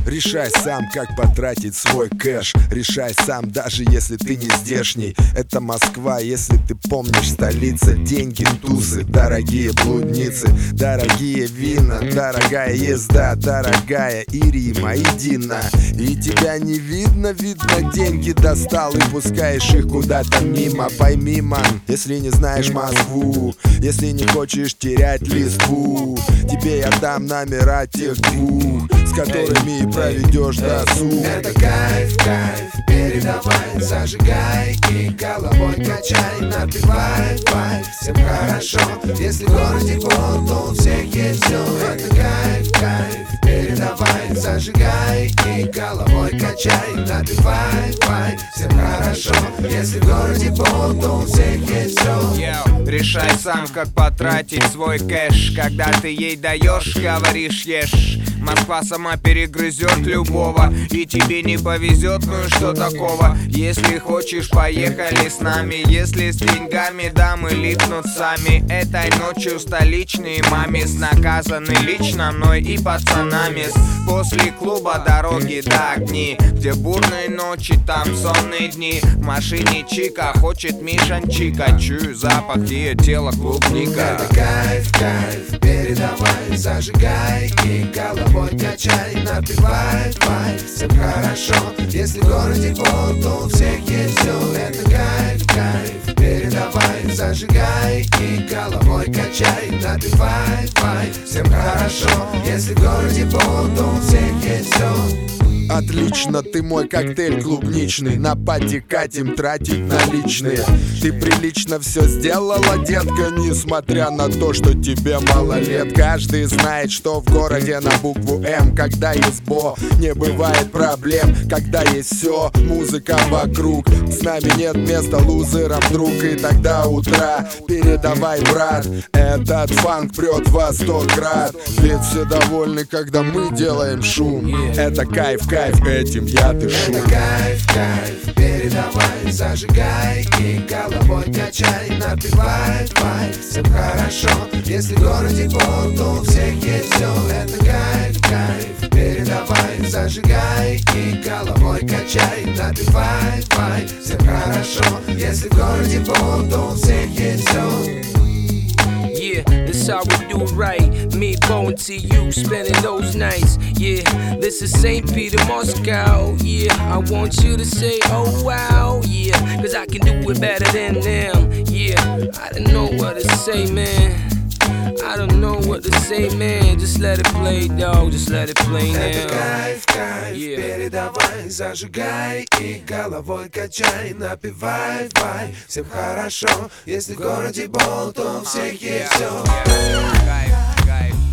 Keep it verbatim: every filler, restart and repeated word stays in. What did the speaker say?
Решай сам, как потратить свой кэш. Решай сам, даже если ты не здешний. Это Москва, если ты помнишь, столица. Деньги, тусы, дорогие блудницы, дорогие вина, дорогая езда, дорогая Ирима и Дина. И тебя не видно, видно, деньги достал и пускаешь их куда-то мимо. Пойми, ман, если не знаешь Москву, если не хочешь терять листву, тебе я дам номера тех двух, с которыми и проведешь досуг. Это кайф, кайф, передавай, зажигай и головой качай, напивай, вай, всем хорошо. Если в городе пол, то у всех есть все. Это кайф, кайф, передавай, зажигай и головой качай, напивай, вай, всем хорошо. Если в городе пол, то у всех есть все. Йоу, решай сам, как потратить свой кэш. Когда ты ей даешь, говоришь ешь. Москва сама перегрызет любого, и тебе не повезет, ну и что такого? Если хочешь, поехали с нами. Если с деньгами дамы липнут сами. Этой ночью столичные мамис наказаны лично мной и пацанами. После клуба дороги до огни, где бурные ночи, там сонные дни. В машине чика, хочет Мишанчика. Чую запах ее тела клубника. Это кайф, кайф, передавай, зажигай и головой качай, напивай, вай, всем хорошо. Если в городе пол, то у всех есть все. Это кайф, кайф, передавай, зажигай и головой качай, напивай, вай, всем хорошо. Если в городе пол, то у всех есть все. Отлично, ты мой коктейль клубничный. На пати катим, тратить наличные. Ты прилично все сделала, детка, несмотря на то, что тебе мало лет. Каждый знает, что в городе на букву М, когда есть бо, не бывает проблем. Когда есть все, музыка вокруг, с нами нет места лузерам, друг. И тогда утра, передавай, брат, этот фанк прет во сто крат. Ведь все довольны, когда мы делаем шум. Это кайф, кайф, этим я дышу. Это кайф, кайф, передавай, зажигай и головой качай, напивай, вай, всем хорошо. Если в городе пол, то у всех есть все. Это кайф, кайф, передавай, зажигай и головой качай, напивай, вай, всем хорошо. Если в городе пол, то у всех есть все. Yeah, this how we do right. Me, Bo, and T U spending those nights. Yeah, this is Saint Peter, Moscow. Yeah, I want you to say, oh wow. Yeah, cause I can do it better than them. Yeah, I don't know what to say, man. I don't know what to say, man. Just let it play, dog. Just let it play now. Это кайф, кайф, Yeah. передавай, зажигай и головой качай, напивай, вай, всем хорошо. Если в городе бол, то у всех есть все. Кайф, кайф.